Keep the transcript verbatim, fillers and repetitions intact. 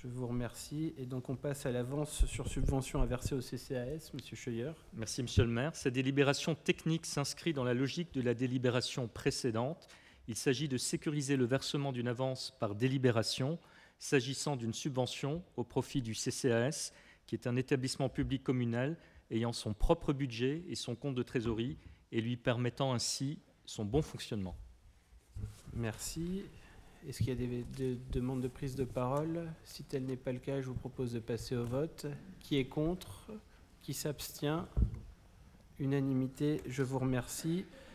vous remercie. Et donc on passe à l'avance sur subvention à verser au C C A S, Monsieur Scheuer. Merci, Monsieur le maire. Cette délibération technique s'inscrit dans la logique de la délibération précédente. Il s'agit de sécuriser le versement d'une avance par délibération s'agissant d'une subvention au profit du C C A S, qui est un établissement public communal ayant son propre budget et son compte de trésorerie et lui permettant ainsi son bon fonctionnement. Merci. Est-ce qu'il y a des, des demandes de prise de parole? Si tel n'est pas le cas, je vous propose de passer au vote. Qui est contre? Qui s'abstient? Unanimité, je vous remercie.